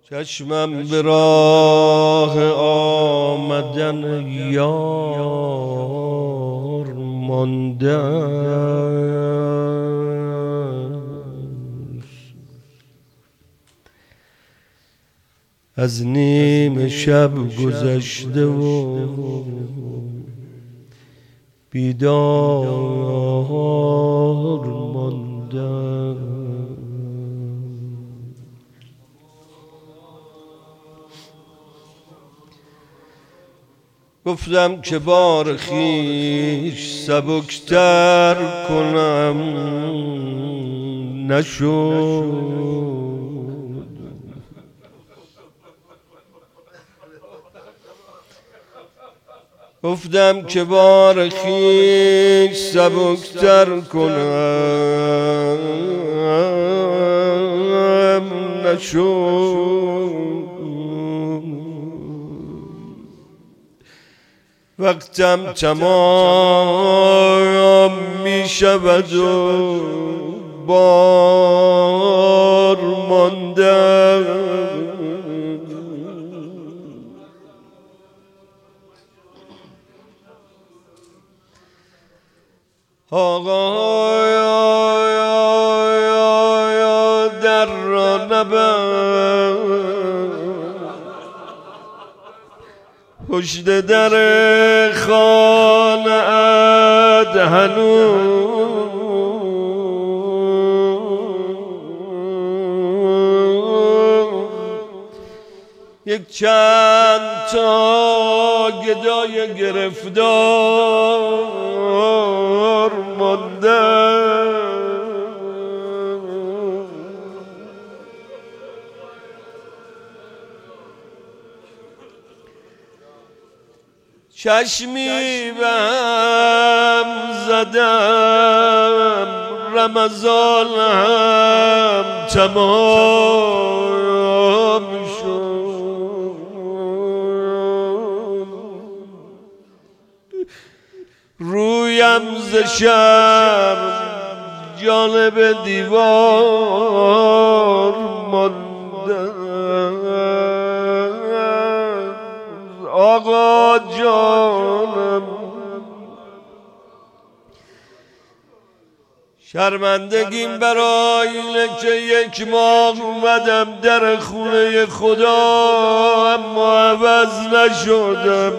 چشمم به راه آمدن یار مانده از نیم شب گذشته و بیدار مانده. گفتم که بار خویش سبکتر کنم نشد، گفتم که بار خویش سبکتر کنم نشد. وقتم تمام می شود و بار مانده. آقا در را نبند، پشت در خانه ات هنوز یک چند تا گدای گرفتار مانده. چشمی به هم زدم رمضان هم تمام شد، رویم ز شرم جانب دیوار مانده. آقا جانم شرمندگیم برای اینه که یک ماه اومدم در خونه خدا اما عوض نشدم.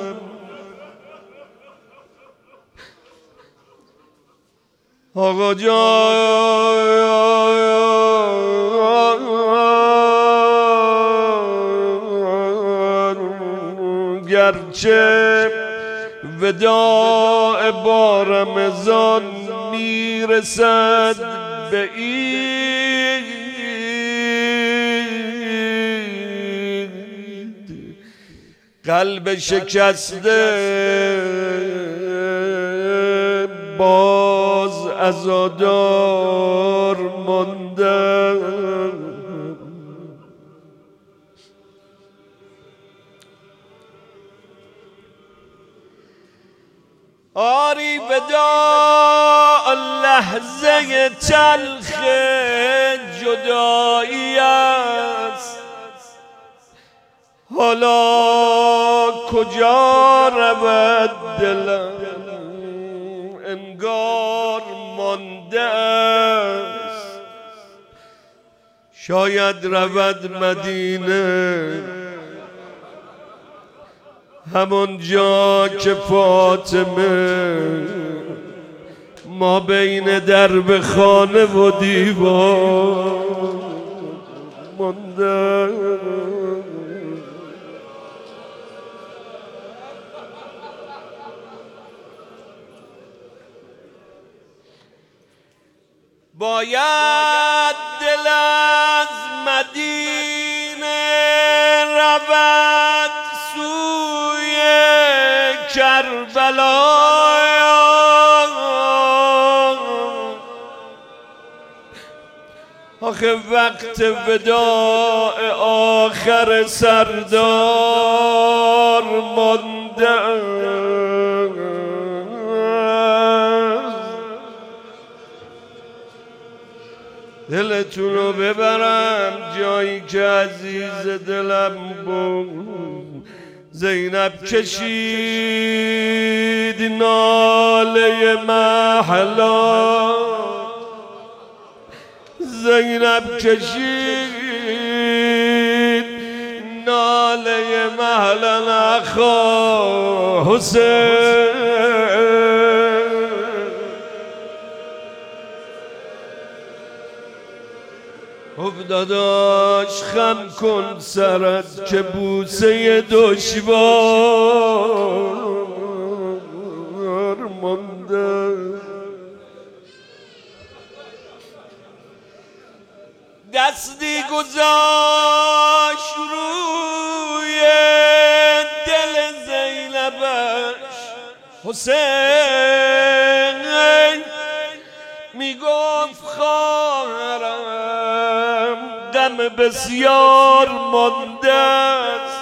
آقا جان گرچه وداع با رمضان میرسد به عید، قلب شکسته باز عزادار مانده. آری وداع لحظه تلخ جدایی است، حالا کجا رود دلم انگار مانده است. شاید رود مدینه همون جا که فاطمه ما بین درب خانه و دیوار مانده. باید دل از مدینه رود سوی کربلا، آخه وقت وداع آخر سردار مانده. دل دلتون رو ببرم جایی که عزیز دلم بود. زینب کشید ناله محلا، زینب کشید ناله محلا نخوا حسین. داداش خم کن سرت که بوسه دشوار مانده. دستی گذاشت روی دل زینبش حسین، میگفت خواهرم غم بسیار مانده است،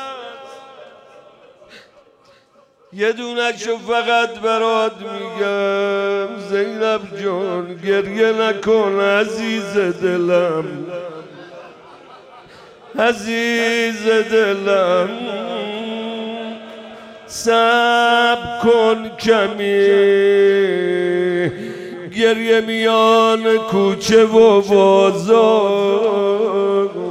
یه دونشو فقط برات میگم زینب جان گریه نکن عزیز دلم، عزیز دلم صبر کن کمی، گریه میان کوچه و بازار.